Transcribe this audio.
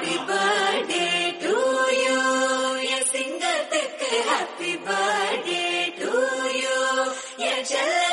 Happy birthday to you. என் சிங்கத்துக்கு happy birthday to you. என் செல்ல